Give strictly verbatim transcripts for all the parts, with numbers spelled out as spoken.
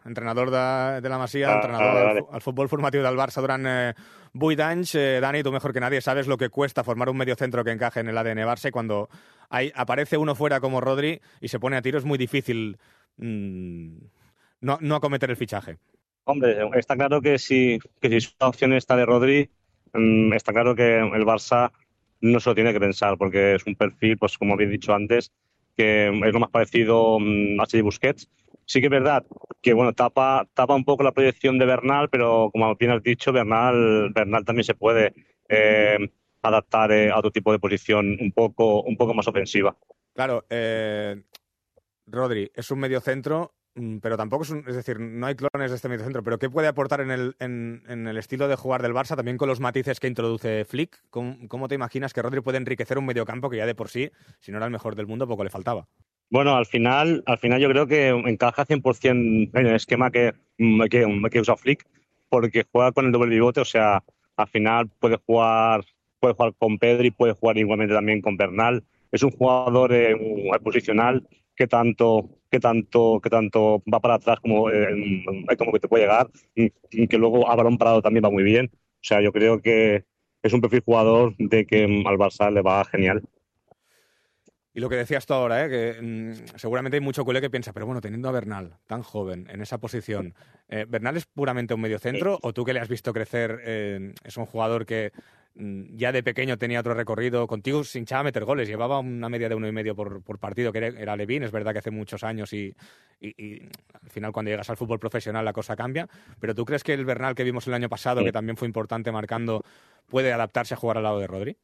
entrenador de, de la Masia, ah, entrenador vale, del vale. al futbol formatiu del Barça durant eh, vuit anys. Eh, Dani, tú mejor que nadie sabes lo que cuesta formar un mediocentro que encaje en el A D N Barça, y cuando hay, aparece uno fuera como Rodri y se pone a tiro es muy difícil mmm, no, no acometer el fichaje. Hombre, está claro que si, que si su opción está de Rodri, mmm, está claro que el Barça no se lo tiene que pensar, porque es un perfil, pues como habéis dicho antes, que es lo más parecido mmm, a Sergi Busquets. Sí que es verdad que bueno, tapa, tapa un poco la proyección de Bernal, pero como bien has dicho, Bernal, Bernal también se puede eh, adaptar eh, a otro tipo de posición un poco, un poco más ofensiva. Claro, eh, Rodri es un mediocentro, mm, pero tampoco es un, es decir, no hay clones de este mediocentro, pero ¿qué puede aportar en el, en, en el estilo de jugar del Barça, también con los matices que introduce Flick? ¿Cómo, cómo te imaginas que Rodri puede enriquecer un mediocampo que ya de por sí, si no era el mejor del mundo, poco le faltaba? Bueno, al final, al final yo creo que encaja cien por ciento en el esquema que, mm, que, que usa Flick, porque juega con el doble pivote, o sea, al final puede jugar, puede jugar con Pedri, puede jugar igualmente también con Bernal. Es un jugador eh, un- posicional que tanto, que tanto, que tanto va para atrás como, eh, como que te puede llegar, y que luego a balón parado también va muy bien. O sea, yo creo que es un perfil jugador de que mm, al Barça le va genial. Y lo que decías tú ahora, ¿eh? que mm, seguramente hay mucho culé que piensa, pero bueno, teniendo a Bernal tan joven en esa posición, eh, ¿Bernal es puramente un mediocentro o tú que le has visto crecer eh, es un jugador que mm, ya de pequeño tenía otro recorrido? Contigo se hinchaba a meter goles, llevaba una media de uno y medio por, por partido, que era, era Levín, es verdad que hace muchos años y, y, y al final cuando llegas al fútbol profesional la cosa cambia, pero ¿tú crees que el Bernal que vimos el año pasado, que también fue importante marcando, puede adaptarse a jugar al lado de Rodri?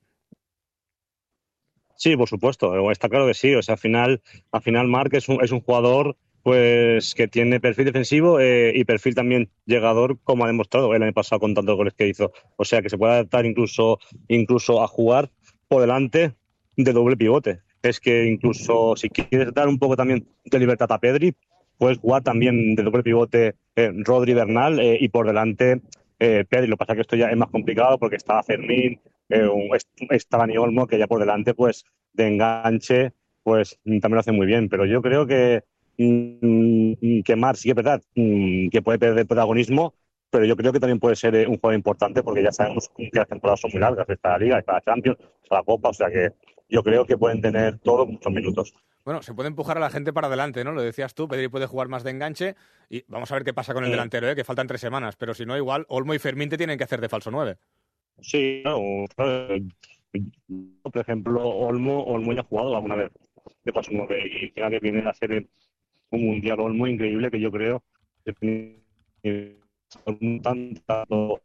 Sí, por supuesto, está claro que sí. O sea, al final, al final Marc es un, es un jugador pues que tiene perfil defensivo eh, y perfil también llegador, como ha demostrado el año pasado con tantos goles que hizo. O sea, que se puede adaptar incluso, incluso a jugar por delante de doble pivote. Es que incluso si quieres dar un poco también de libertad a Pedri, puedes jugar también de doble pivote eh, Rodri Bernal eh, y por delante eh, Pedri. Lo que pasa es que esto ya es más complicado porque está Fermín, eh, está Dani Olmo, que ya por delante pues de enganche pues también lo hace muy bien, pero yo creo que mmm, que Marc sí que es verdad mmm, que puede perder protagonismo, pero yo creo que también puede ser eh, un jugador importante porque ya sabemos que las temporadas son muy largas, está la Liga, está la Champions, está la Copa, o sea que yo creo que pueden tener todos muchos minutos. Bueno, se puede empujar a la gente para adelante, ¿no? Lo decías tú, Pedri puede jugar más de enganche y vamos a ver qué pasa con el Mm. delantero, ¿eh? Que faltan tres semanas, pero si no, igual Olmo y Fermín te tienen que hacer de falso nueve. Sí, no, por ejemplo, Olmo, Olmo ya ha jugado alguna vez de paso nueve y creo que viene a ser un mundial Olmo increíble que yo creo que tanto, tanto,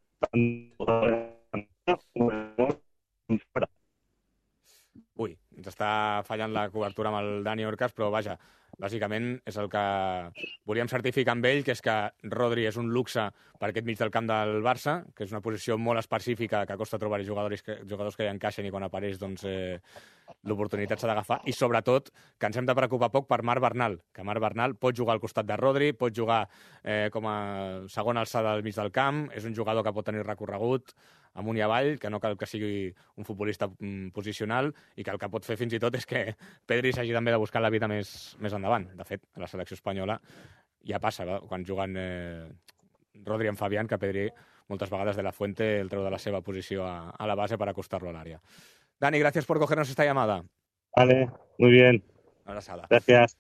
fuera. Ui, ens està fallant la cobertura amb el Dani Orcas, però vaja, bàsicament és el que volíem certificar amb ell, que és que Rodri és un luxe per aquest mig del camp del Barça, que és una posició molt específica que costa trobar jugadors que, jugadors que hi encaixen i quan apareix doncs, eh, l'oportunitat s'ha d'agafar, i sobretot que ens hem de preocupar poc per Marc Bernal, que Marc Bernal pot jugar al costat de Rodri, pot jugar eh, com a segona alçada al mig del camp, és un jugador que pot tenir recorregut amunt i avall, que no cal que sigui un futbolista mm, posicional i que el que pot fer fins i tot és que Pedri s'hagi també de buscar la vida més, més endavant. De fet, a la selecció espanyola ja passa, va? Quan juguen eh, Rodri amb Fabián, que Pedri moltes vegades de la Fuente el treu de la seva posició a, a la base per acostar-lo a l'àrea. Dani, gracias por cogernos esta llamada. Vale, muy bien. Una abraçada. Gracias.